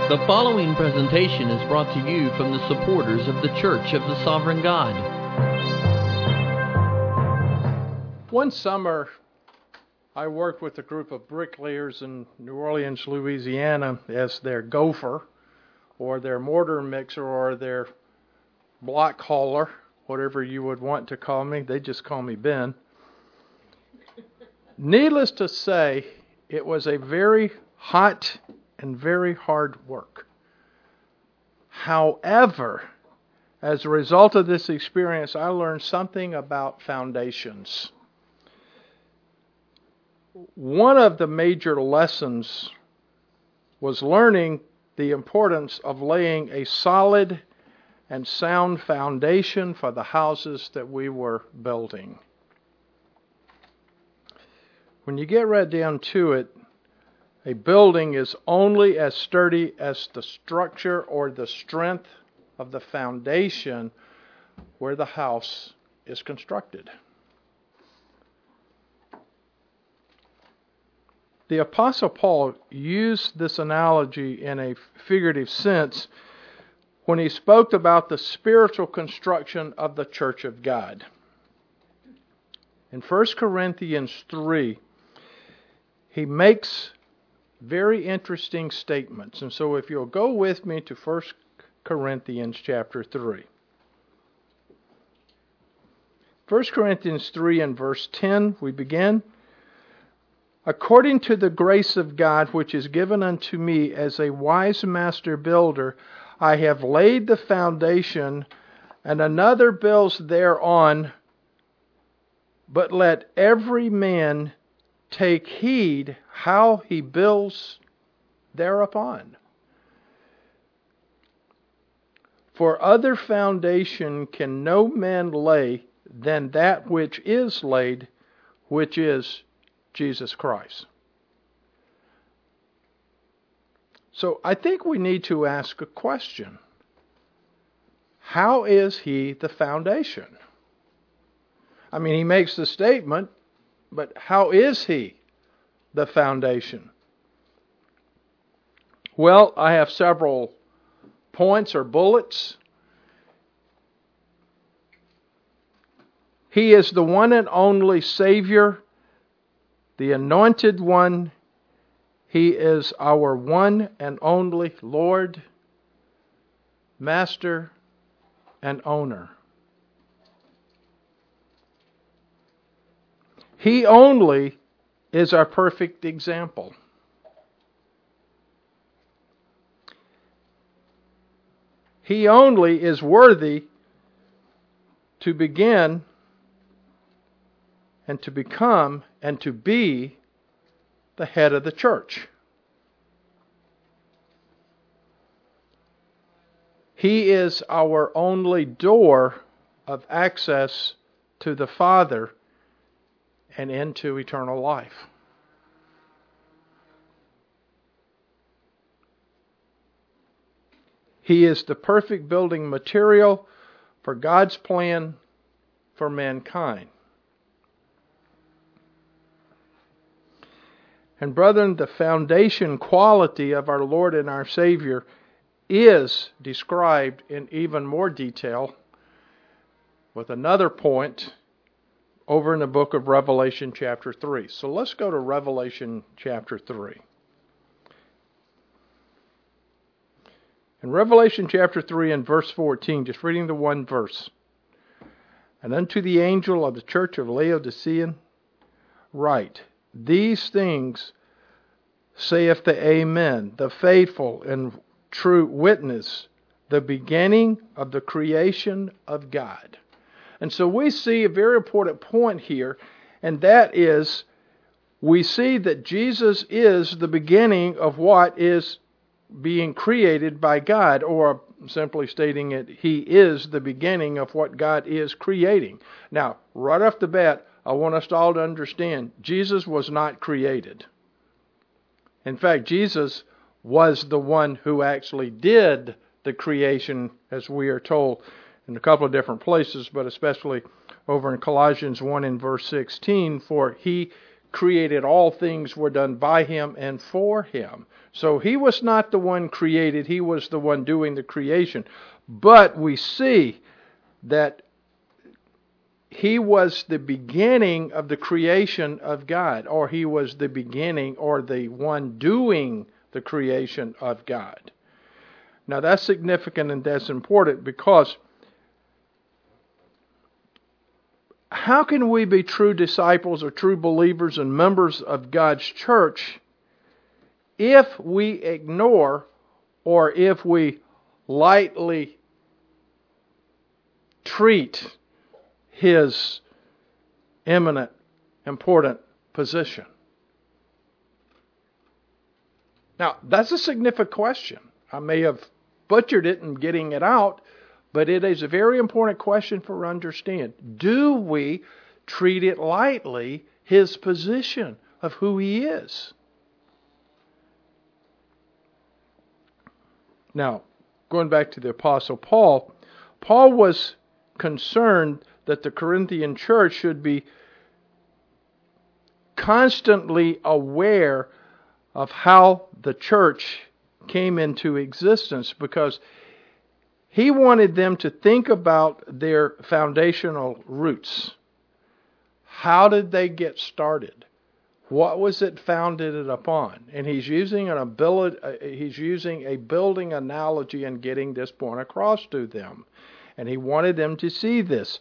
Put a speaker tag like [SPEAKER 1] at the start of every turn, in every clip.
[SPEAKER 1] The following presentation is brought to you from the supporters of the Church of the Sovereign God.
[SPEAKER 2] One summer, I worked with a group of bricklayers in New Orleans, Louisiana, as their gopher, or their mortar mixer, or their block hauler, whatever you would want to call me. They just call me Ben. Needless to say, it was a very hot and very hard work. However, as a result of this experience, I learned something about foundations. One of the major lessons was learning the importance of laying a solid and sound foundation for the houses that we were building. When you get right down to it, a building is only as sturdy as the structure or the strength of the foundation where the house is constructed. The Apostle Paul used this analogy in a figurative sense when he spoke about the spiritual construction of the church of God. In 1 Corinthians 3, he makes very interesting statements. And so if you'll go with me to 1 Corinthians chapter 3. 1 Corinthians 3 and verse 10, we begin. According to the grace of God which is given unto me as a wise master builder, I have laid the foundation, and another builds thereon. But let every man take heed how he builds thereupon. For other foundation can no man lay than that which is laid, which is Jesus Christ. So I think we need to ask a question. How is he the foundation? I mean, he makes the statement, but how is he the foundation? Well, I have several points or bullets. He is the one and only Savior, the Anointed One. He is our one and only Lord, Master, and Owner. He only is our perfect example. He only is worthy to begin and to become and to be the head of the church. He is our only door of access to the Father and into eternal life. He is the perfect building material for God's plan for mankind. And brethren, the foundation quality of our Lord and our Savior is described in even more detail with another point over in the book of Revelation chapter 3. So let's go to Revelation chapter 3. In Revelation chapter 3 and verse 14, just reading the one verse. And unto the angel of the church of Laodicea write, These things saith the Amen, the faithful and true witness, the beginning of the creation of God. And so we see a very important point here, and that is, we see that Jesus is the beginning of what is being created by God, or simply stating it, He is the beginning of what God is creating. Now, right off the bat, I want us all to understand, Jesus was not created. In fact, Jesus was the one who actually did the creation, as we are told in a couple of different places, but especially over in Colossians 1 and verse 16, for He created all things were done by Him and for Him. So He was not the one created, He was the one doing the creation. But we see that He was the beginning of the creation of God, or He was the beginning or the one doing the creation of God. Now that's significant and that's important, because how can we be true disciples or true believers and members of God's church if we ignore or if we lightly treat His eminent, important position? Now, that's a significant question. I may have butchered it in getting it out, but it is a very important question for understand. Do we treat it lightly, His position of who He is? Now, going back to the Apostle Paul, Paul was concerned that the Corinthian church should be constantly aware of how the church came into existence, because he wanted them to think about their foundational roots. How did they get started? What was it founded upon? And he's using a building analogy and getting this point across to them. And he wanted them to see this.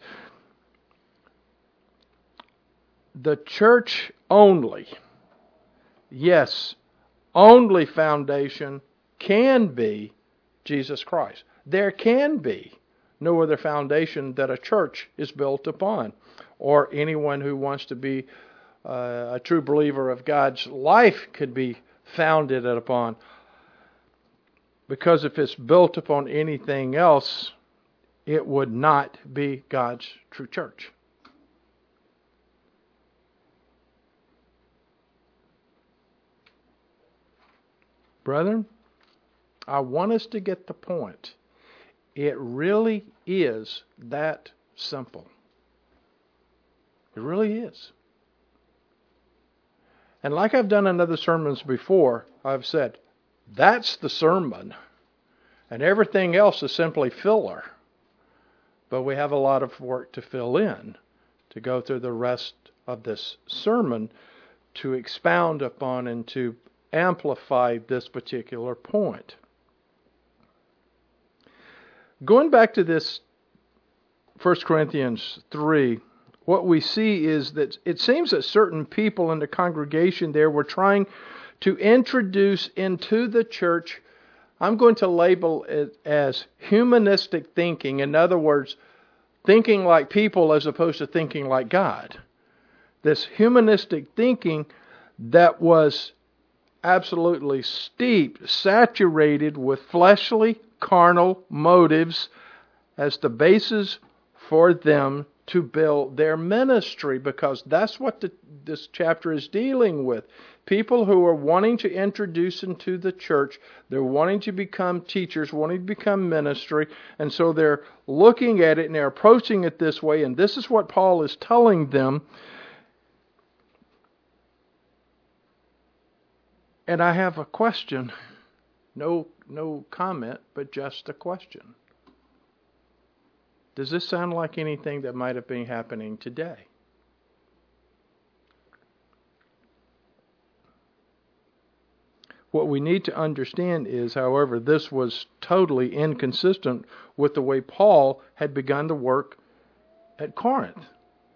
[SPEAKER 2] The church only, yes, only foundation can be Jesus Christ. There can be no other foundation that a church is built upon, or anyone who wants to be a true believer of God's life could be founded upon. Because if it's built upon anything else, it would not be God's true church. Brethren, I want us to get the point. It really is that simple. It really is. And like I've done in other sermons before, I've said, that's the sermon. And everything else is simply filler. But we have a lot of work to fill in, to go through the rest of this sermon, to expound upon and to amplify this particular point. Going back to this 1 Corinthians 3, what we see is that it seems that certain people in the congregation there were trying to introduce into the church, I'm going to label it as humanistic thinking. In other words, thinking like people as opposed to thinking like God. This humanistic thinking that was absolutely steeped, saturated with fleshly, carnal motives as the basis for them to build their ministry, because that's what this chapter is dealing with. People who are wanting to introduce into the church, they're wanting to become teachers, wanting to become ministry, and so they're looking at it and they're approaching it this way, and this is what Paul is telling them. And I have a question. No comment, but just a question. Does this sound like anything that might have been happening today? What we need to understand is, however, this was totally inconsistent with the way Paul had begun to work at Corinth.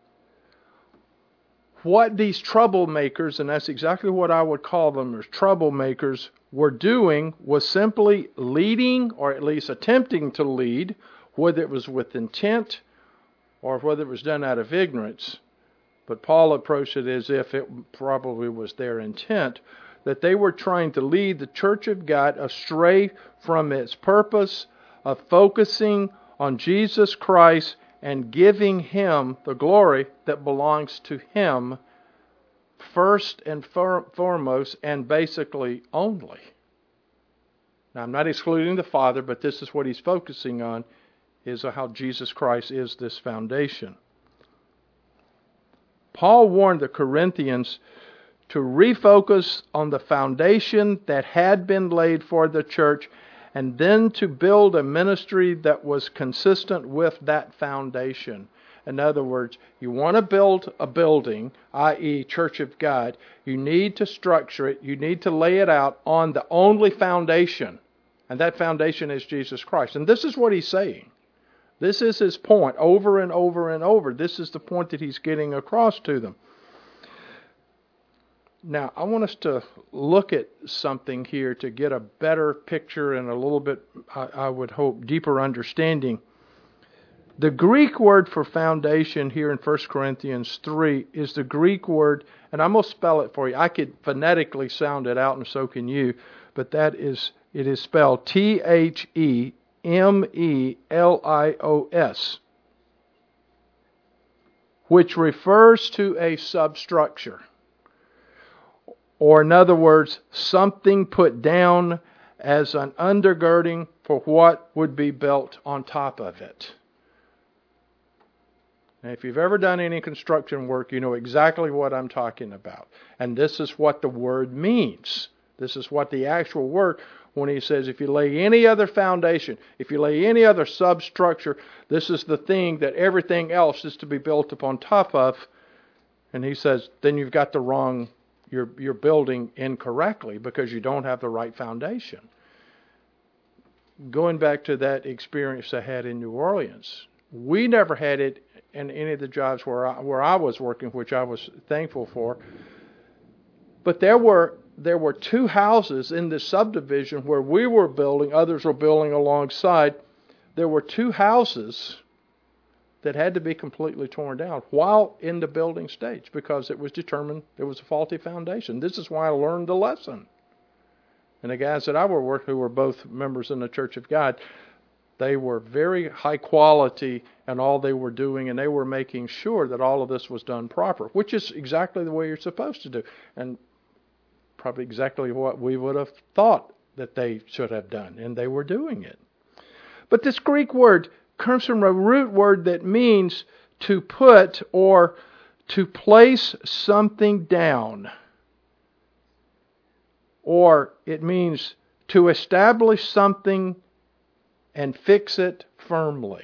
[SPEAKER 2] What these troublemakers, and that's exactly what I would call them as troublemakers, were doing was simply leading, or at least attempting to lead, whether it was with intent or whether it was done out of ignorance. But Paul approached it as if it probably was their intent, that they were trying to lead the church of God astray from its purpose of focusing on Jesus Christ and giving Him the glory that belongs to Him first and foremost, and basically only. Now, I'm not excluding the Father, but this is what he's focusing on, is how Jesus Christ is this foundation. Paul warned the Corinthians to refocus on the foundation that had been laid for the church, and then to build a ministry that was consistent with that foundation. In other words, you want to build a building, i.e. Church of God, you need to structure it, you need to lay it out on the only foundation, and that foundation is Jesus Christ. And this is what he's saying. This is his point over and over and over. This is the point that he's getting across to them. Now, I want us to look at something here to get a better picture and a little bit, I would hope, deeper understanding. The Greek word for foundation here in 1 Corinthians 3 is the Greek word, and I'm going to spell it for you. I could phonetically sound it out, and so can you, but it is spelled Themelios, which refers to a substructure. Or in other words, something put down as an undergirding for what would be built on top of it. Now, if you've ever done any construction work, you know exactly what I'm talking about. And this is what the word means. This is what the actual word, when he says, if you lay any other foundation, if you lay any other substructure, this is the thing that everything else is to be built upon top of. And he says, then you've got the wrong, you're building incorrectly because you don't have the right foundation. Going back to that experience I had in New Orleans, we never had it in any of the jobs where I was working, which I was thankful for. But there were two houses in this subdivision where we were building, others were building alongside. There were two houses that had to be completely torn down while in the building stage because it was determined there was a faulty foundation. This is why I learned the lesson. And the guys that I were working, who were both members in the Church of God, they were very high quality in all they were doing, and they were making sure that all of this was done proper, which is exactly the way you're supposed to do, and probably exactly what we would have thought that they should have done, and they were doing it. But this Greek word comes from a root word that means to put or to place something down. Or it means to establish something and fix it firmly.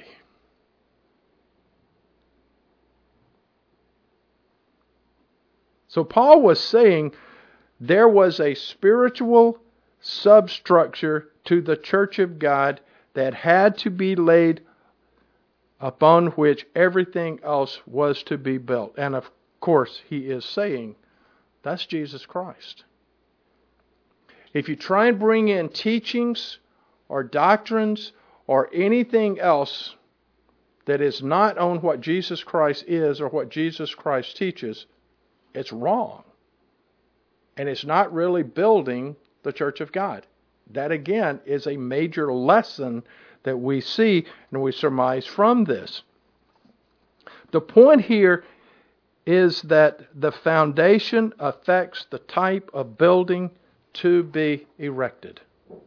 [SPEAKER 2] So Paul was saying there was a spiritual substructure to the church of God that had to be laid upon which everything else was to be built. And of course, he is saying that's Jesus Christ. If you try and bring in teachings or doctrines or anything else that is not on what Jesus Christ is or what Jesus Christ teaches, it's wrong. And it's not really building the church of God. That again is a major lesson that we see and we surmise from this. The point here is that the foundation affects the type of building to be erected.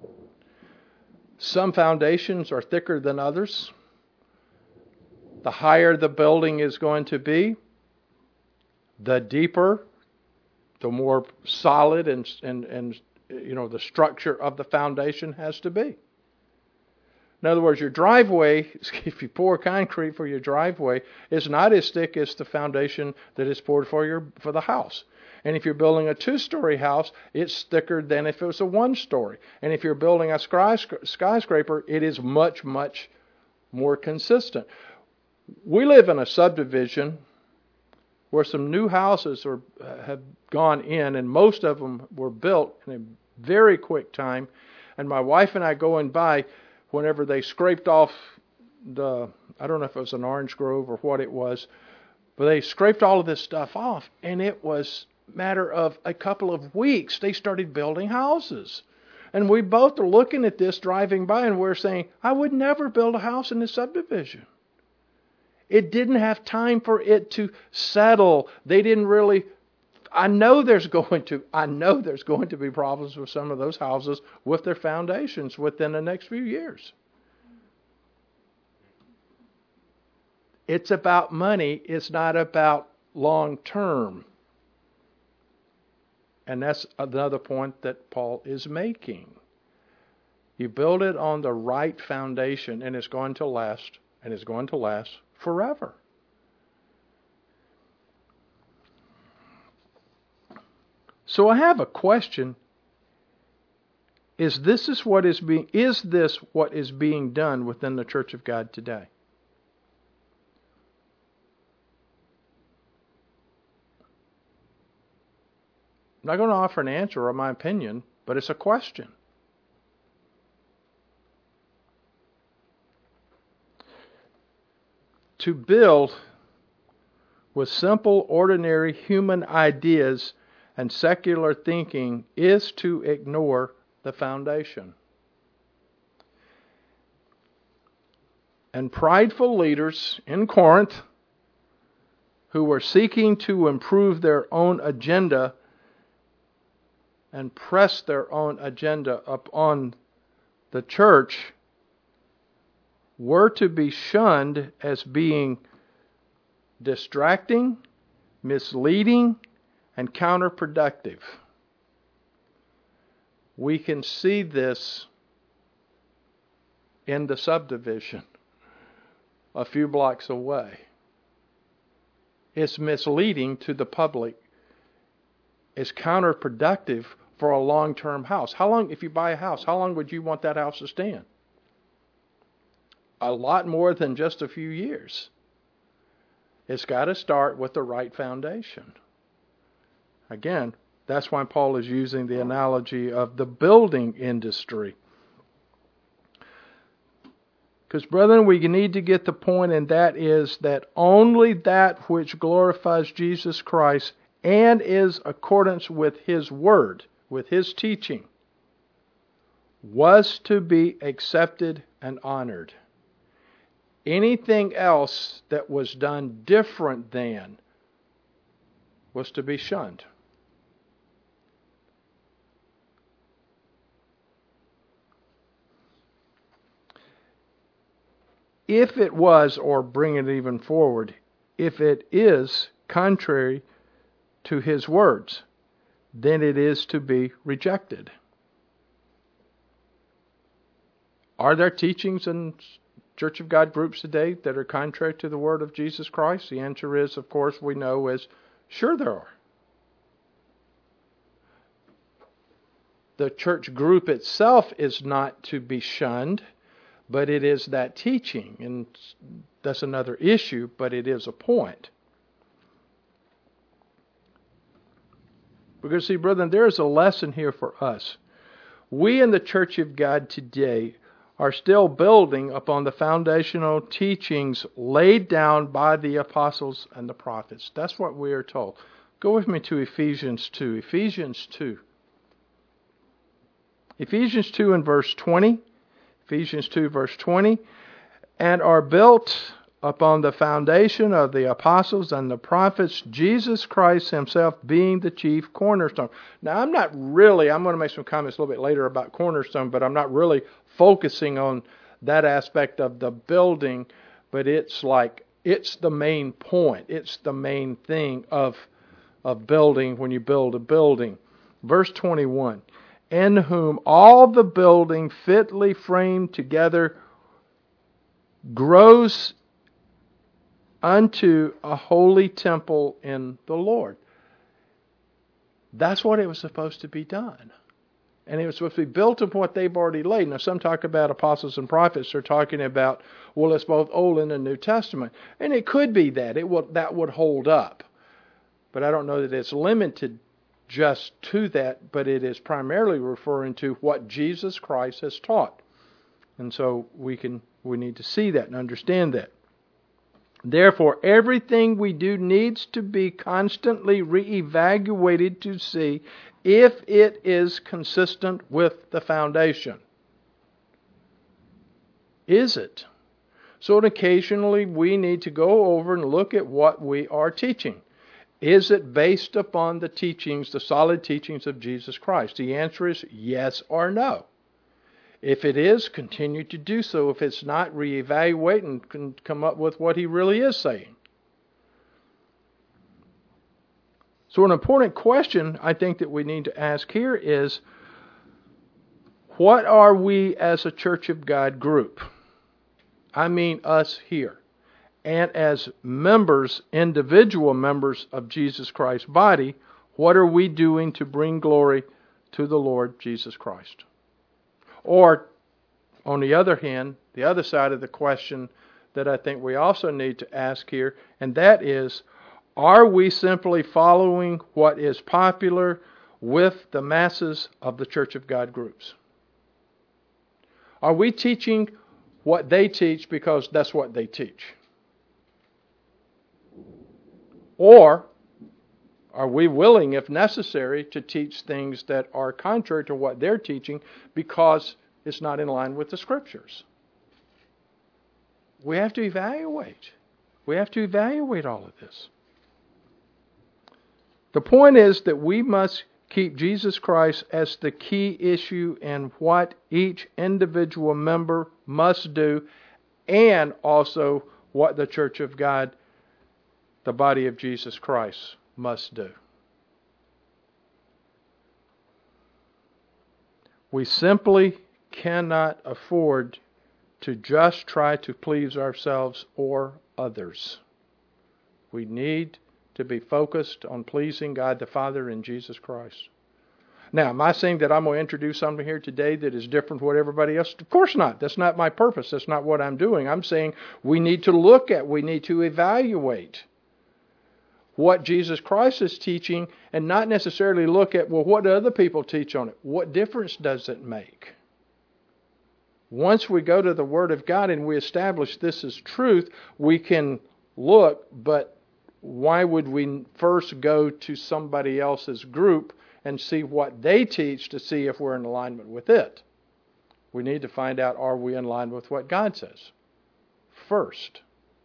[SPEAKER 2] Some foundations are thicker than others. The higher the building is going to be, the deeper, the more solid and the structure of the foundation has to be. In other words, your driveway, if you pour concrete for your driveway, is not as thick as the foundation that is poured for the house. And if you're building a 2-story house, it's thicker than if it was a 1-story. And if you're building a skyscraper, it is much, much more consistent. We live in a subdivision where some new houses have gone in, and most of them were built in a very quick time. And my wife and I going by, whenever they scraped off I don't know if it was an orange grove or what it was, but they scraped all of this stuff off, and it was a matter of a couple of weeks, they started building houses. And we both are looking at this driving by, and we're saying, I would never build a house in this subdivision. It didn't have time for it to settle. They didn't really... I know there's going to be problems with some of those houses with their foundations within the next few years. It's about money. It's not about long term. And that's another point that Paul is making. You build it on the right foundation, and it's going to last, and it's going to last forever. So I have a question. Is this what is being done within the Church of God today? I'm not going to offer an answer or my opinion, but it's a question. To build with simple, ordinary human ideas and secular thinking is to ignore the foundation. And prideful leaders in Corinth who were seeking to improve their own agenda and press their own agenda upon the church were to be shunned as being distracting, misleading, and counterproductive. We can see this in the subdivision a few blocks away. It's misleading to the public. It's counterproductive for a long-term house. How long, if you buy a house, how long would you want that house to stand? A lot more than just a few years. It's got to start with the right foundation. Again, that's why Paul is using the analogy of the building industry. Because, brethren, we need to get the point, and that is that only that which glorifies Jesus Christ and is accordance with His Word, with His teaching, was to be accepted and honored. Anything else that was done different than was to be shunned. If it was, or bring it even forward, if it is contrary to His words, then it is to be rejected. Are there teachings in Church of God groups today that are contrary to the Word of Jesus Christ? The answer is, of course, we know is, sure there are. The church group itself is not to be shunned, but it is that teaching, and that's another issue, but it is a point. Because see, brethren, there is a lesson here for us. We in the Church of God today are still building upon the foundational teachings laid down by the apostles and the prophets. That's what we are told. Go with me to Ephesians 2. Ephesians 2. Ephesians 2 and verse 20. Ephesians 2 verse 20. And are built upon the foundation of the apostles and the prophets, Jesus Christ Himself being the chief cornerstone. Now, I'm going to make some comments a little bit later about cornerstone, but I'm not really focusing on that aspect of the building, but it's the main point. It's the main thing of building when you build a building. Verse 21, in whom all the building fitly framed together grows unto a holy temple in the Lord. That's what it was supposed to be done. And it was supposed to be built upon what they've already laid. Now, some talk about apostles and prophets. They're talking about, well, it's both Old and the New Testament. And it could be that. That would hold up. But I don't know that it's limited just to that, but it is primarily referring to what Jesus Christ has taught. And so we need to see that and understand that. Therefore, everything we do needs to be constantly reevaluated to see if it is consistent with the foundation. Is it? So occasionally we need to go over and look at what we are teaching. Is it based upon the teachings, the solid teachings of Jesus Christ? The answer is yes or no. If it is, continue to do so. If it's not, reevaluate and come up with what He really is saying. So an important question I think that we need to ask here is, what are we as a Church of God group? I mean us here. And as members, individual members of Jesus Christ's body, what are we doing to bring glory to the Lord Jesus Christ? Or, on the other hand, the other side of the question that I think we also need to ask here, and that is, are we simply following what is popular with the masses of the Church of God groups? Are we teaching what they teach because that's what they teach? Or are we willing, if necessary, to teach things that are contrary to what they're teaching because it's not in line with the Scriptures? We have to evaluate. We have to evaluate all of this. The point is that we must keep Jesus Christ as the key issue in what each individual member must do, and also what the Church of God, the body of Jesus Christ, must do. We simply cannot afford to just try to please ourselves or others. We need to be focused on pleasing God the Father and Jesus Christ. Now, am I saying that I'm going to introduce something here today that is different from what everybody else? Of course not. That's not my purpose. That's not what I'm doing. I'm saying we need to evaluate what Jesus Christ is teaching, and not necessarily look at, well, what do other people teach on it? What difference does it make? Once we go to the Word of God and we establish this is truth, we can look, but why would we first go to somebody else's group and see what they teach to see if we're in alignment with it? We need to find out, are we in line with what God says first?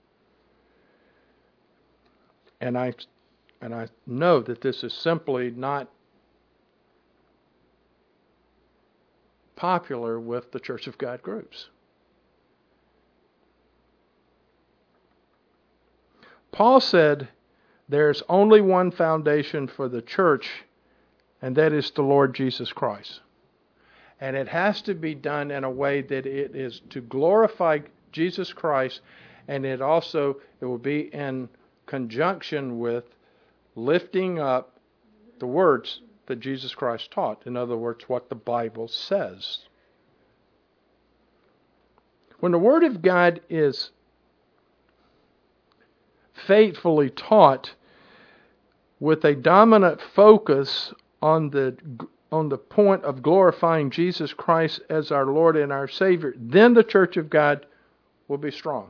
[SPEAKER 2] And I know that this is simply not popular with the Church of God groups. Paul said there's only one foundation for the church, and that is the Lord Jesus Christ. And it has to be done in a way that it is to glorify Jesus Christ, and it will be in conjunction with lifting up the words that Jesus Christ taught. In other words, what the Bible says. When the Word of God is faithfully taught with a dominant focus on the point of glorifying Jesus Christ as our Lord and our Savior, then the Church of God will be strong.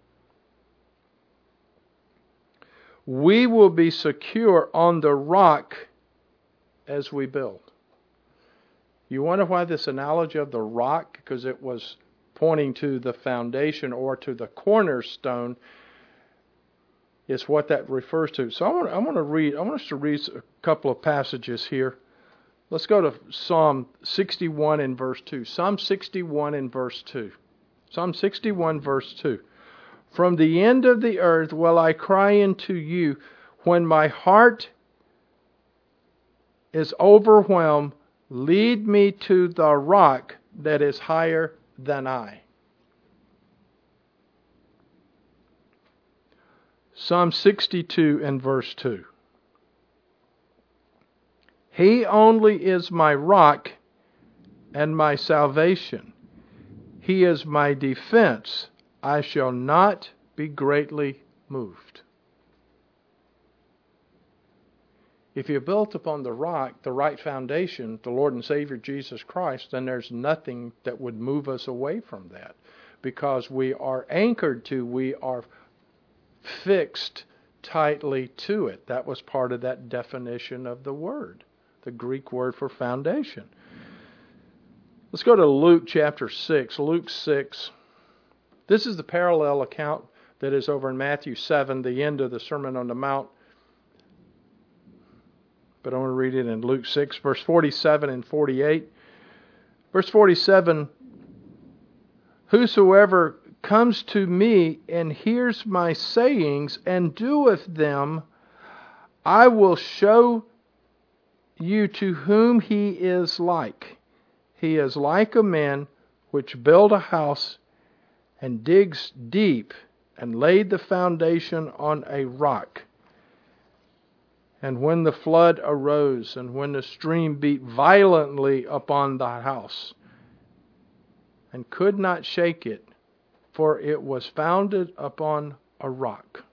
[SPEAKER 2] We will be secure on the rock as we build. You wonder why this analogy of the rock? Because it was pointing to the foundation or to the cornerstone is what that refers to. So I want us to read a couple of passages here. Let's go to Psalm 61 and verse 2. Psalm 61 and verse 2. Psalm 61 verse 2. From the end of the earth will I cry unto you when my heart is overwhelmed. Lead me to the rock that is higher than I. Psalm 62 and verse 2. He only is my rock and my salvation. He is my defense. I shall not be greatly moved. If you're built upon the rock, the right foundation, the Lord and Savior Jesus Christ, then there's nothing that would move us away from that. Because we are anchored to, we are fixed tightly to it. That was part of that definition of the word, the Greek word for foundation. Let's go to Luke chapter 6. Luke 6. This is the parallel account that is over in Matthew 7, the end of the Sermon on the Mount. But I want to read it in Luke 6, verse 47 and 48. Verse 47, whosoever comes to me and hears my sayings and doeth them, I will show you to whom he is like. He is like a man which built a house and digs deep and laid the foundation on a rock. And when the flood arose, and when the stream beat violently upon the house, and could not shake it, for it was founded upon a rock.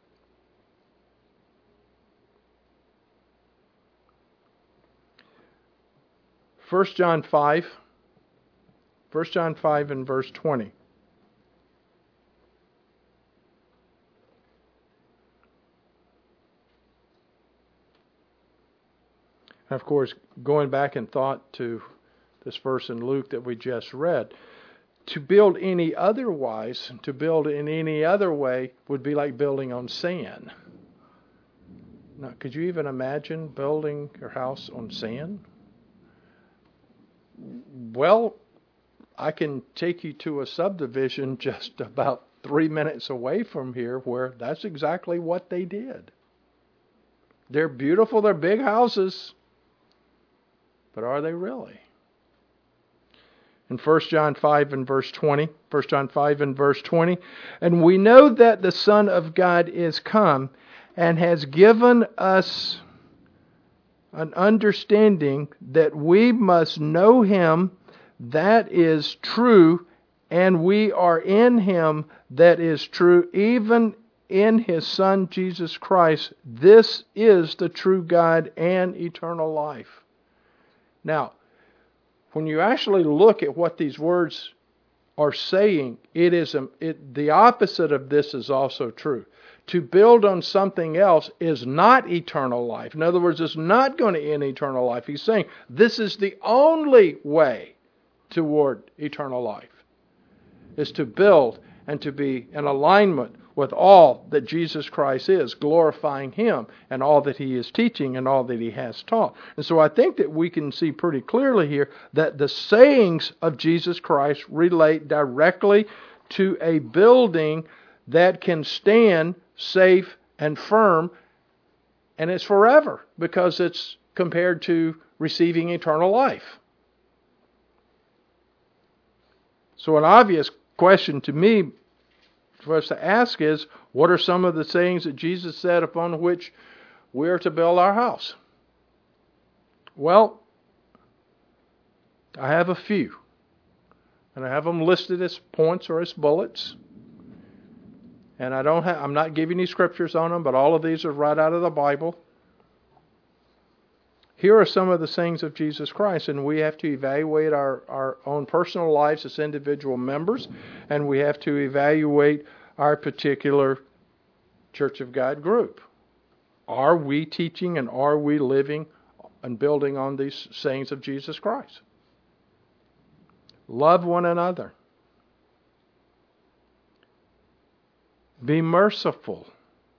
[SPEAKER 2] First John 5 and verse 20. And of course, going back in thought to this verse in Luke that we just read, to build any otherwise, to build in any other way, would be like building on sand. Now, could you even imagine building your house on sand? Well, I can take you to a subdivision just about 3 minutes away from here where that's exactly what they did. They're beautiful, they're big houses, but are they really? In 1 John 5 and verse 20, 1 John 5 and verse 20, and we know that the Son of God is come and has given us an understanding that we must know him that is true, and we are in him that is true, even in his Son Jesus Christ. This is the true God and eternal life. Now, when you actually look at what these words are saying, the opposite of this is also true. To build on something else is not eternal life. In other words, it's not going to end eternal life. He's saying this is the only way toward eternal life, is to build and to be in alignment with all that Jesus Christ is, glorifying him and all that he is teaching and all that he has taught. And so I think that we can see pretty clearly here that the sayings of Jesus Christ relate directly to a building that can stand safe and firm, and it's forever because it's compared to receiving eternal life. So an obvious question to me for us to ask is, what are some of the sayings that Jesus said upon which we are to build our house? Well, I have a few, and I have them listed as points or as bullets. And I'm not giving you scriptures on them, but all of these are right out of the Bible. Here are some of the sayings of Jesus Christ, and we have to evaluate our own personal lives as individual members, and we have to evaluate our particular Church of God group. Are we teaching and are we living and building on these sayings of Jesus Christ? Love one another. Be merciful.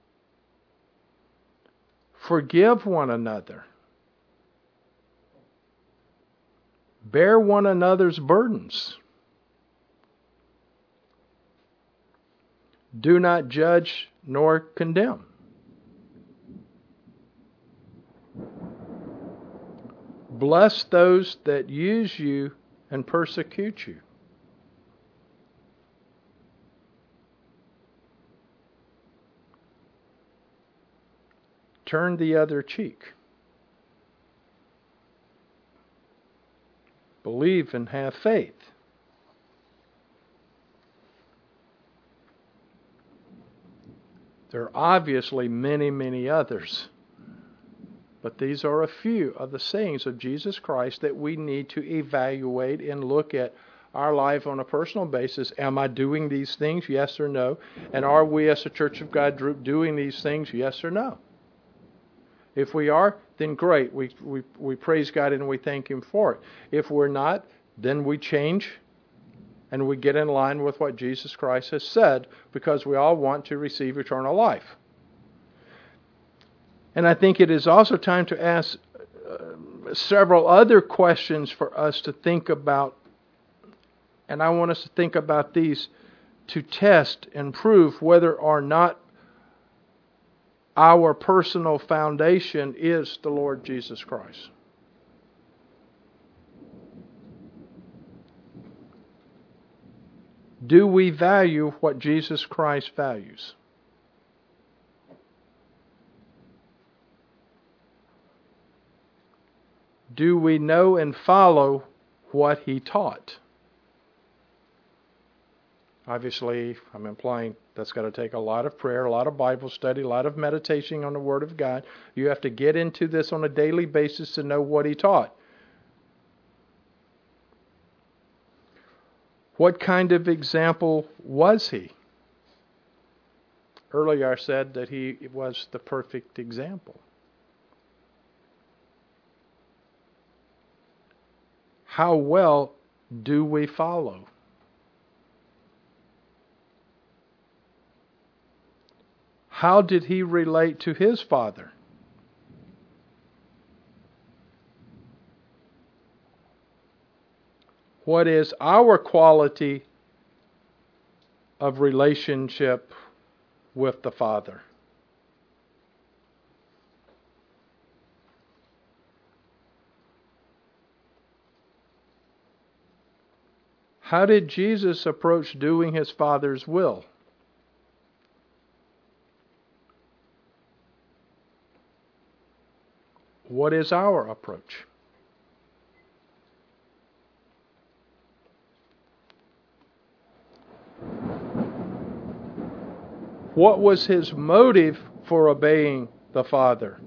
[SPEAKER 2] Forgive one another. Bear one another's burdens. Do not judge nor condemn. Bless those that use you and persecute you. Turn the other cheek. Believe and have faith. There are obviously many, many others. But these are a few of the sayings of Jesus Christ that we need to evaluate and look at our life on a personal basis. Am I doing these things? Yes or no? And are we as a Church of God group doing these things? Yes or no? If we are, then great. We praise God and we thank him for it. If we're not, then we change and we get in line with what Jesus Christ has said, because we all want to receive eternal life. And I think it is also time to ask several other questions for us to think about. And I want us to think about these to test and prove whether or not our personal foundation is the Lord Jesus Christ? Do we value what Jesus Christ values? Do we know and follow what He taught? Obviously, I'm implying that's going to take a lot of prayer, a lot of Bible study, a lot of meditation on the Word of God. You have to get into this on a daily basis to know what He taught. What kind of example was He? Earlier I said that He was the perfect example. How well do we follow? How did He relate to His Father? What is our quality of relationship with the Father? How did Jesus approach doing His Father's will? What is our approach? What was His motive for obeying the Father?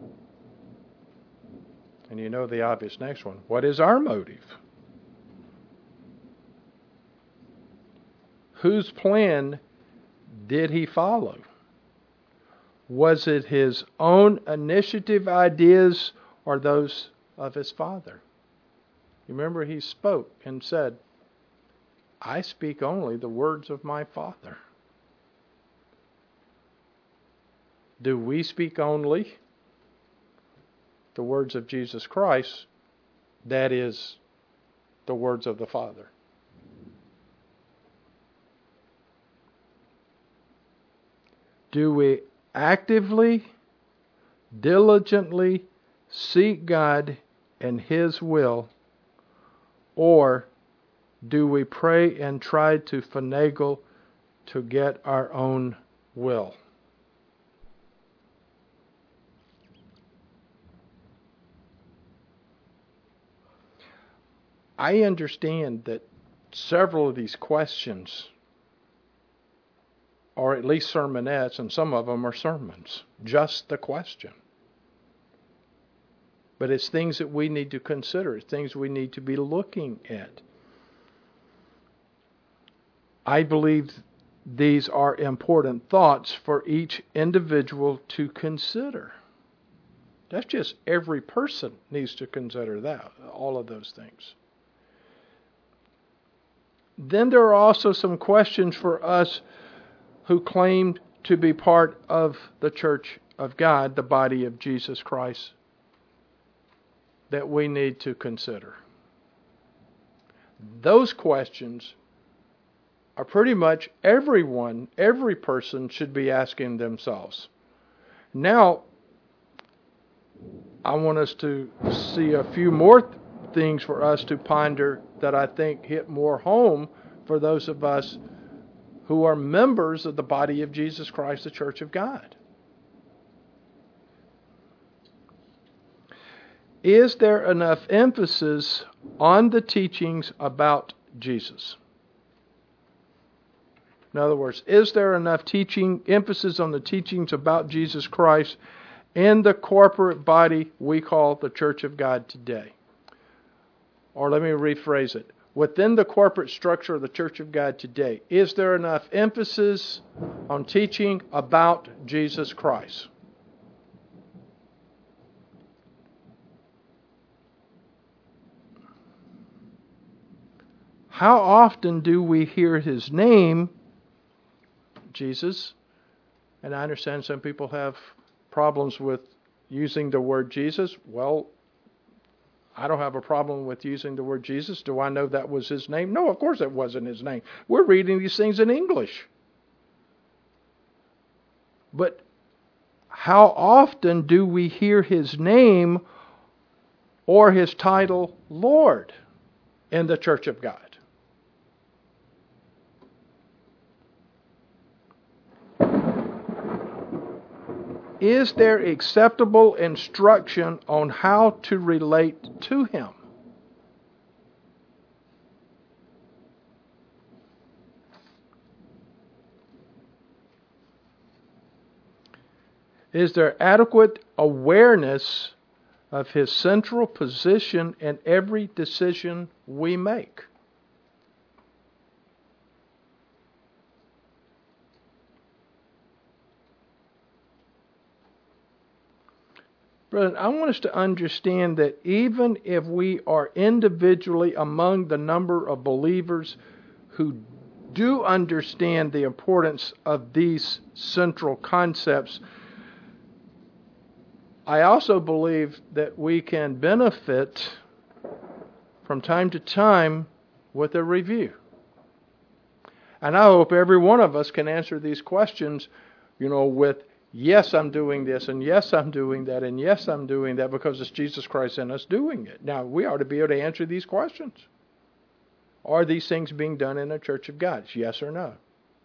[SPEAKER 2] And you know the obvious next one. What is our motive? Whose plan did He follow? Was it His own initiative ideas or those of His Father? You remember He spoke and said, I speak only the words of my Father. Do we speak only the words of Jesus Christ? That is the words of the Father. Do we actively, diligently seek God and His will, or do we pray and try to finagle to get our own will? I understand that several of these questions are at least sermonettes, and some of them are sermons. Just the question. But it's things that we need to consider. It's things we need to be looking at. I believe these are important thoughts for each individual to consider. That's just every person needs to consider that, all of those things. Then there are also some questions for us who claim to be part of the Church of God, the body of Jesus Christ, that we need to consider. Those questions are pretty much every person should be asking themselves. Now, I want us to see a few more things for us to ponder that I think hit more home for those of us who are members of the body of Jesus Christ, the Church of God. Is there enough emphasis on the teachings about Jesus? In other words, is there enough emphasis on the teachings about Jesus Christ in the corporate body we call the Church of God today? Or let me rephrase it. Within the corporate structure of the Church of God today, is there enough emphasis on teaching about Jesus Christ? How often do we hear His name, Jesus? And I understand some people have problems with using the word Jesus. Well, I don't have a problem with using the word Jesus. Do I know that was His name? No, of course it wasn't His name. We're reading these things in English. But how often do we hear His name or His title Lord in the church of God? Is there acceptable instruction on how to relate to Him? Is there adequate awareness of His central position in every decision we make? Brethren, I want us to understand that even if we are individually among the number of believers who do understand the importance of these central concepts, I also believe that we can benefit from time to time with a review. And I hope every one of us can answer these questions, with yes, I'm doing this, and yes, I'm doing that, and yes, I'm doing that, because it's Jesus Christ in us doing it. Now, we ought to be able to answer these questions. Are these things being done in the church of God? Yes or no?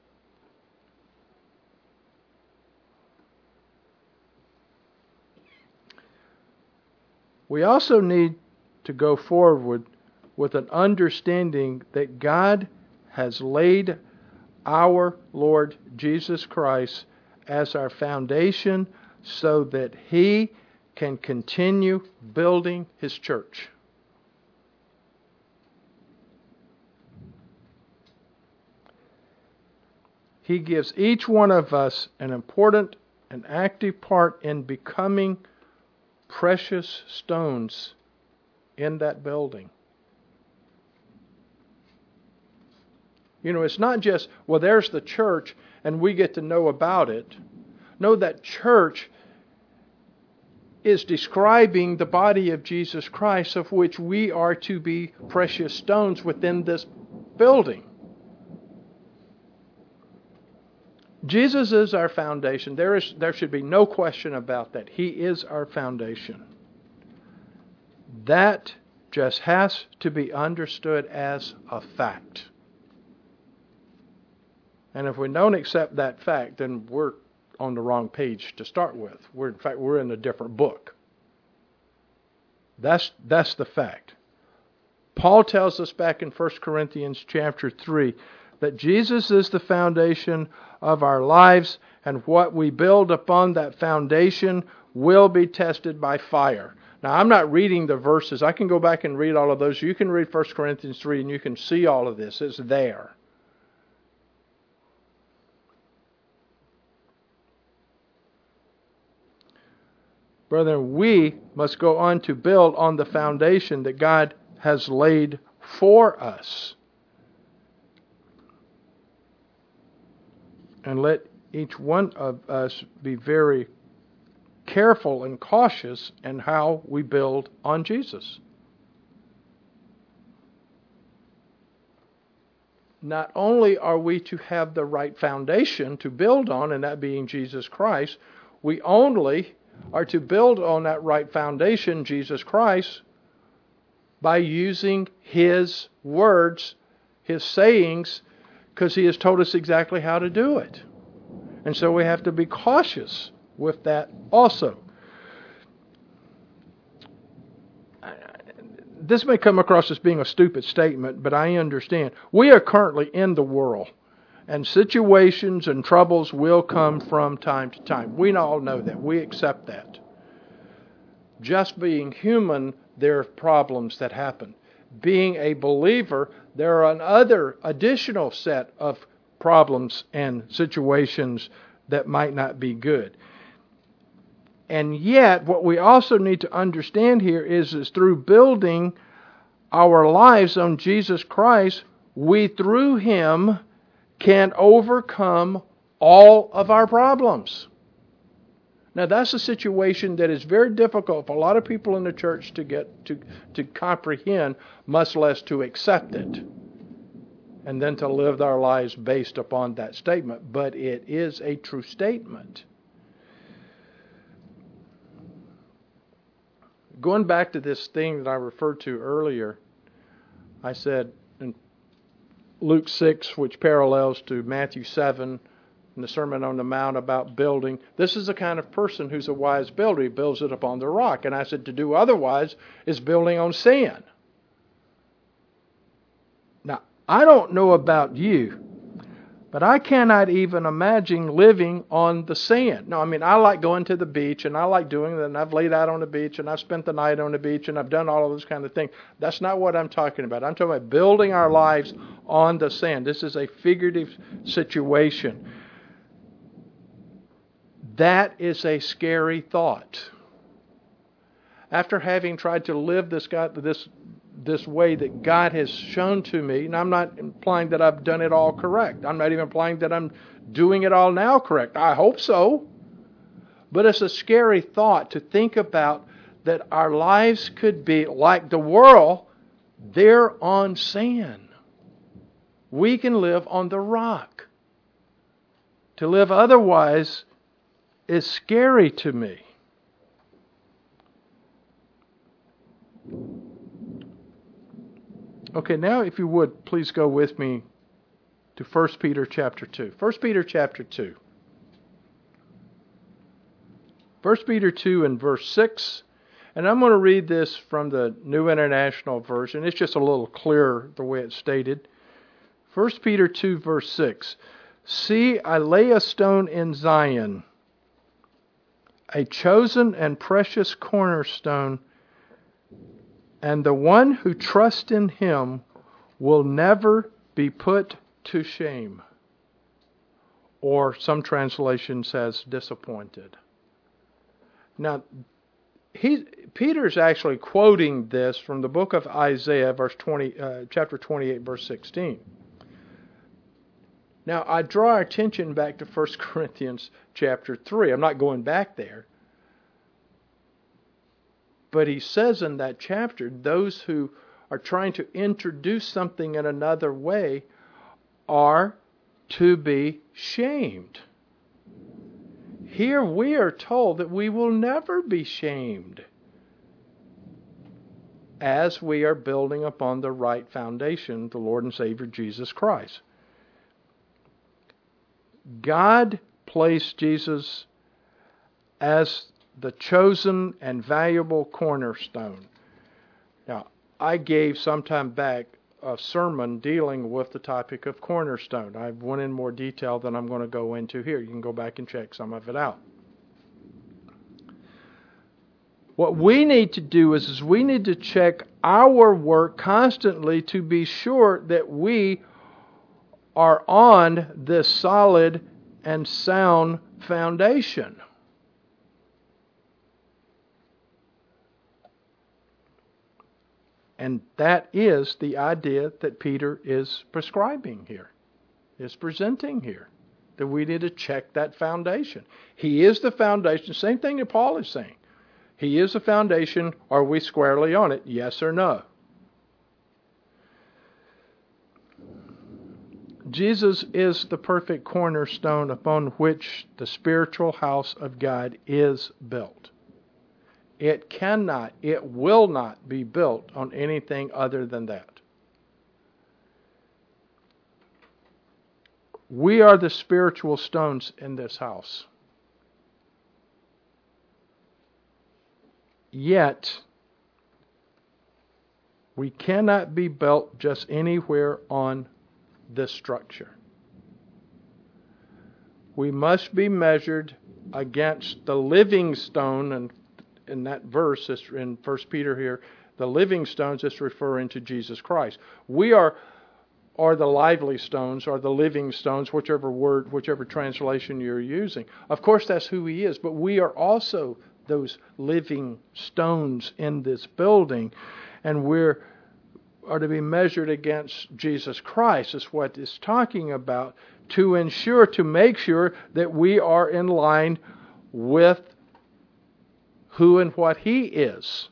[SPEAKER 2] We also need to go forward with an understanding that God has laid our Lord Jesus Christ as our foundation so that He can continue building His church. He gives each one of us an important and active part in becoming precious stones in that building. It's not just, there's the church and we get to know about it. No, that church is describing the body of Jesus Christ, of which we are to be precious stones within this building. Jesus is our foundation. There should be no question about that. He is our foundation. That just has to be understood as a fact. And if we don't accept that fact, then we're on the wrong page to start with. We're in a different book. That's the fact. Paul tells us back in 1 Corinthians chapter 3 that Jesus is the foundation of our lives, and what we build upon that foundation will be tested by fire. Now, I'm not reading the verses. I can go back and read all of those. You can read 1 Corinthians 3 and you can see all of this. It's there. Brethren, we must go on to build on the foundation that God has laid for us. And let each one of us be very careful and cautious in how we build on Jesus. Not only are we to have the right foundation to build on, and that being Jesus Christ, we only are to build on that right foundation, Jesus Christ, by using His words, His sayings, because He has told us exactly how to do it. And so we have to be cautious with that also. This may come across as being a stupid statement, but I understand. We are currently in the world, and situations and troubles will come from time to time. We all know that. We accept that. Just being human, there are problems that happen. Being a believer, there are another additional set of problems and situations that might not be good. And yet, what we also need to understand here is through building our lives on Jesus Christ, we through Him can overcome all of our problems. Now, that's a situation that is very difficult for a lot of people in the church to get to comprehend, much less to accept it, and then to live their lives based upon that statement. But it is a true statement. going back to this thing that I referred to earlier, I said in Luke 6, which parallels to Matthew 7, in the Sermon on the Mount about building, this is the kind of person who's a wise builder. He builds it upon the rock. And I said to do otherwise is building on sand. Now, I don't know about you, but I cannot even imagine living on the sand. No, I mean, I like going to the beach, and I like doing that, and I've laid out on the beach, and I've spent the night on the beach, and I've done all of those kind of things. That's not what I'm talking about. I'm talking about building our lives on the sand. This is a figurative situation. That is a scary thought. After having tried to live this way that God has shown to me, and I'm not implying that I've done it all correct. I'm not even implying that I'm doing it all now correct. I hope so. But it's a scary thought to think about that our lives could be like the world. They're on sand. We can live on the rock. To live otherwise is scary to me. Okay, now if you would, please go with me to 1 Peter chapter 2. 1 Peter chapter 2. 1 Peter 2 and verse 6. And I'm going to read this from the New International Version. It's just a little clearer the way it's stated. 1 Peter 2 verse 6. See, I lay a stone in Zion, a chosen and precious cornerstone, and the one who trusts in Him will never be put to shame. Or some translation says disappointed. Now, Peter's actually quoting this from the book of Isaiah, chapter 28, verse 16. Now, I draw our attention back to 1 Corinthians chapter 3. I'm not going back there. But he says in that chapter, those who are trying to introduce something in another way are to be shamed. Here we are told that we will never be shamed as we are building upon the right foundation, the Lord and Savior Jesus Christ. God placed Jesus as the chosen and valuable cornerstone. Now, I gave some time back a sermon dealing with the topic of cornerstone. I went in more detail than I'm going to go into here. You can go back and check some of it out. What we need to do is we need to check our work constantly to be sure that we are on this solid and sound foundation. And that is the idea that Peter is prescribing here, is presenting here, that we need to check that foundation. He is the foundation. Same thing that Paul is saying. He is the foundation. Are we squarely on it? Yes or no? Jesus is the perfect cornerstone upon which the spiritual house of God is built. It cannot, it will not be built on anything other than that. We are the spiritual stones in this house. Yet, we cannot be built just anywhere on this structure. We must be measured against the living stone, and in that verse, in 1 Peter here, the living stones is referring to Jesus Christ. We are the lively stones, or the living stones, whichever translation you're using. Of course, that's who He is, but we are also those living stones in this building, and we're are to be measured against Jesus Christ, is what it's talking about, to make sure that we are in line with who and what He is.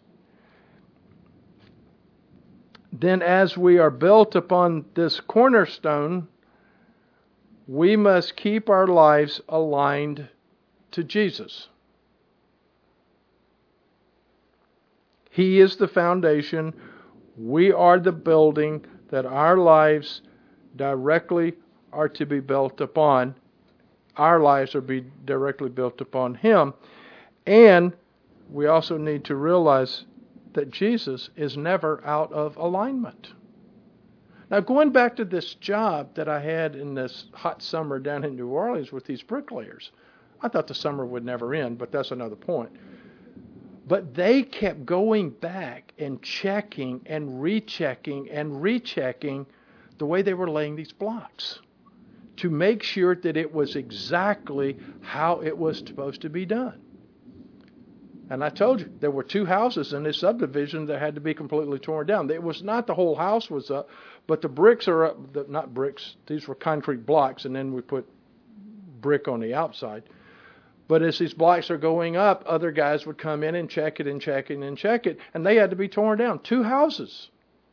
[SPEAKER 2] Then as we are built upon this cornerstone, we must keep our lives aligned to Jesus. He is the foundation. We are the building that our lives directly are to be built upon. Our lives are to be directly built upon Him. And we also need to realize that Jesus is never out of alignment. Now, going back to this job that I had in this hot summer down in New Orleans with these bricklayers, I thought the summer would never end, but that's another point. But they kept going back and checking and rechecking and rechecking the way they were laying these blocks to make sure that it was exactly how it was supposed to be done. And I told you, there were 2 houses in this subdivision that had to be completely torn down. It was not the whole house was up, but the bricks are up. Not bricks, these were concrete blocks, and then we put brick on the outside. But as these blocks are going up, other guys would come in and check it and check it and check it, and they had to be torn down. 2 houses.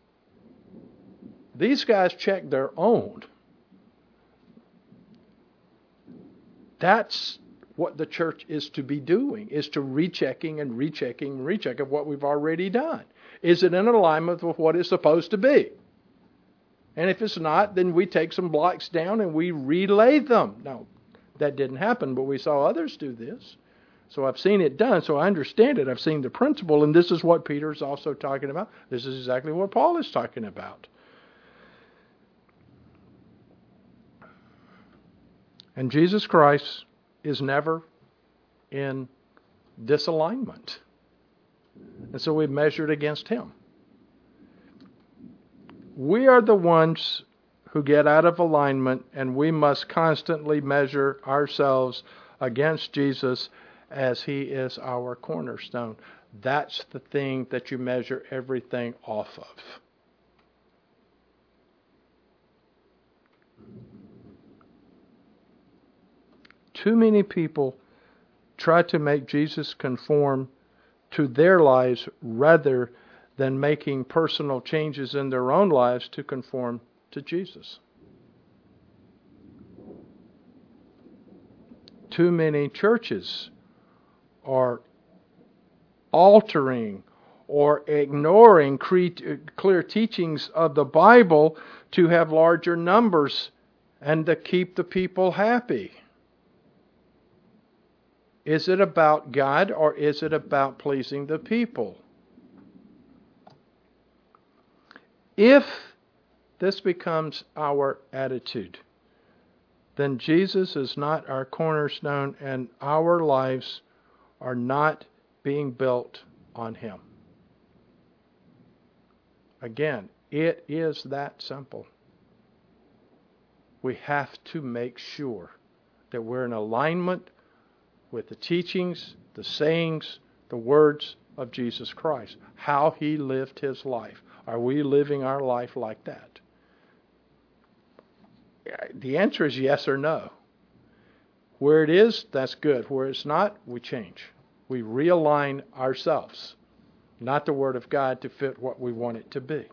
[SPEAKER 2] These guys checked their own. That's what the church is to be doing, is to rechecking and rechecking and rechecking what we've already done. Is it in alignment with what it's supposed to be? And if it's not, then we take some blocks down and we relay them. Now, that didn't happen, but we saw others do this. So I've seen it done, so I understand it. I've seen the principle, and this is what Peter's also talking about. This is exactly what Paul is talking about. And Jesus Christ is never in disalignment. And so we measured against Him. We are the ones who get out of alignment, and we must constantly measure ourselves against Jesus as He is our cornerstone. That's the thing that you measure everything off of. Too many people try to make Jesus conform to their lives rather than making personal changes in their own lives to conform to Jesus. Too many churches are altering or ignoring clear teachings of the Bible to have larger numbers and to keep the people happy. Is it about God, or is it about pleasing the people? If this becomes our attitude, then Jesus is not our cornerstone, and our lives are not being built on Him. Again, it is that simple. We have to make sure that we're in alignment with the teachings, the sayings, the words of Jesus Christ. How He lived His life. Are we living our life like that? The answer is yes or no. Where it is, that's good. Where it's not, we change. We realign ourselves, not the Word of God, to fit what we want it to be.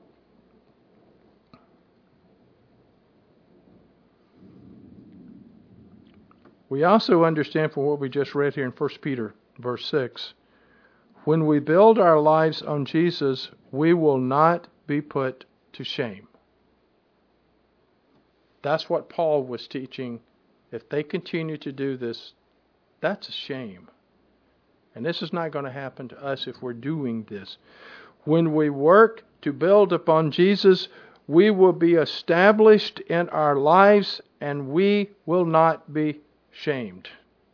[SPEAKER 2] We also understand from what we just read here in 1 Peter verse 6, when we build our lives on Jesus, we will not be put to shame. That's what Paul was teaching. If they continue to do this, that's a shame. And this is not going to happen to us if we're doing this. When we work to build upon Jesus, we will be established in our lives and we will not be shamed.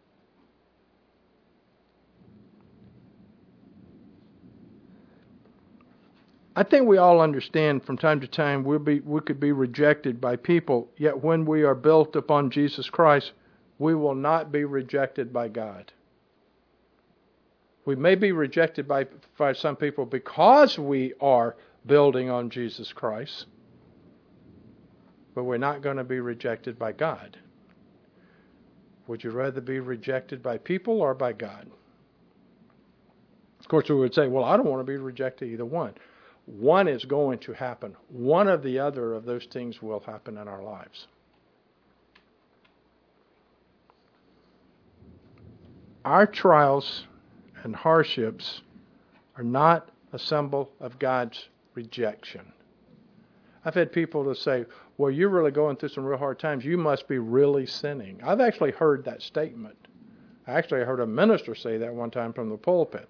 [SPEAKER 2] I think we all understand from time to time we could be rejected by people, yet when we are built upon Jesus Christ, we will not be rejected by God. We may be rejected by some people because we are building on Jesus Christ, but we're not going to be rejected by God. Would you rather be rejected by people or by God? Of course, we would say, well, I don't want to be rejected either one. One is going to happen. One or the other of those things will happen in our lives. Our trials and hardships are not a symbol of God's rejection. I've had people to say, well, you're really going through some real hard times. You must be really sinning. I've actually heard that statement. I actually heard a minister say that one time from the pulpit.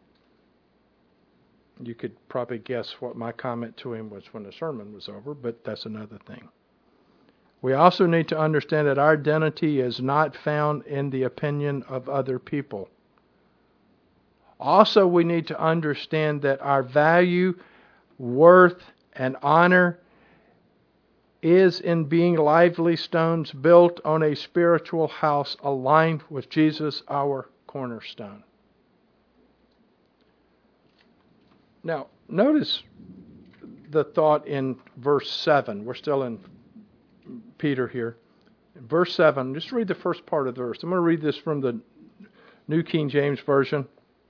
[SPEAKER 2] You could probably guess what my comment to him was when the sermon was over, but that's another thing. We also need to understand that our identity is not found in the opinion of other people. Also, we need to understand that our value, worth, and honor is in being lively stones built on a spiritual house aligned with Jesus, our cornerstone. Now, notice the thought in verse 7. We're still in Peter here. In verse 7, just read the first part of the verse. I'm going to read this from the New King James Version.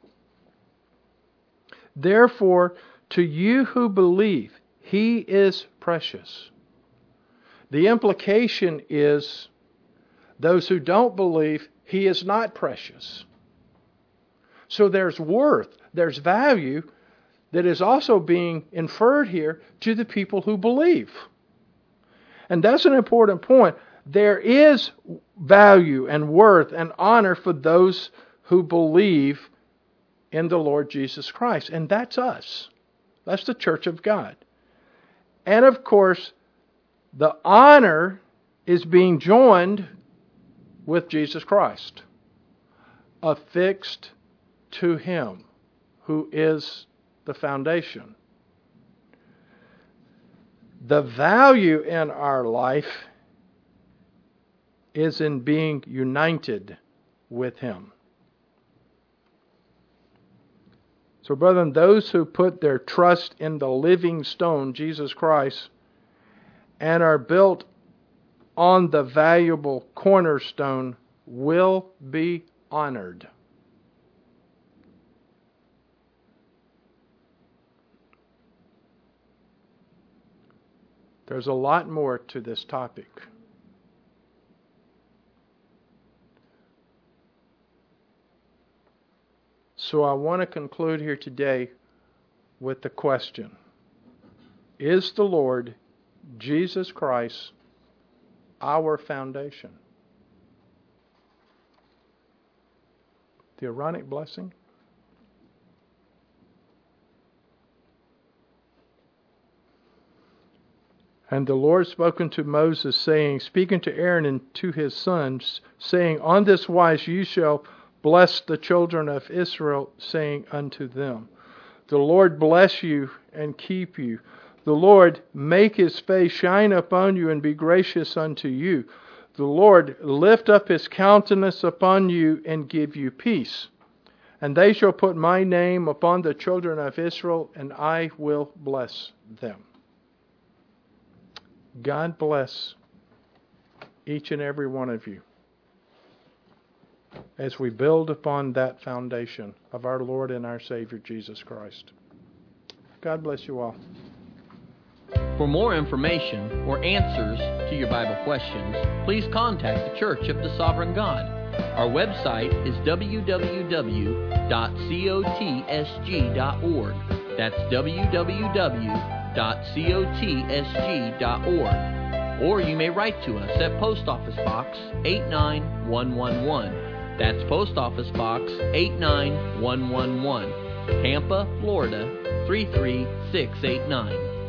[SPEAKER 2] Therefore, to you who believe, He is precious. The implication is, those who don't believe, He is not precious. So there's worth, there's value that is also being inferred here to the people who believe. And that's an important point. There is value and worth and honor for those who believe in the Lord Jesus Christ. And that's us. That's the church of God. And of course, the honor is being joined with Jesus Christ, affixed to Him, who is the foundation. The value in our life is in being united with Him. So, brethren, those who put their trust in the living stone, Jesus Christ, and are built on the valuable cornerstone will be honored. There's a lot more to this topic. So I want to conclude here today with the question: is the Lord Jesus Christ our foundation? The Aaronic blessing? And the Lord spoke unto Moses, saying, speaking to Aaron and to his sons, saying, on this wise you shall bless the children of Israel, saying unto them, the Lord bless you and keep you. The Lord make His face shine upon you and be gracious unto you. The Lord lift up His countenance upon you and give you peace. And they shall put my name upon the children of Israel, and I will bless them. God bless each and every one of you as we build upon that foundation of our Lord and our Savior, Jesus Christ. God bless you all.
[SPEAKER 1] For more information or answers to your Bible questions, please contact the Church of the Sovereign God. Our website is www.cotsg.org. That's www.cotsg.org. Or you may write to us at Post Office Box 89111. That's Post Office Box 89111, Tampa, Florida 33689.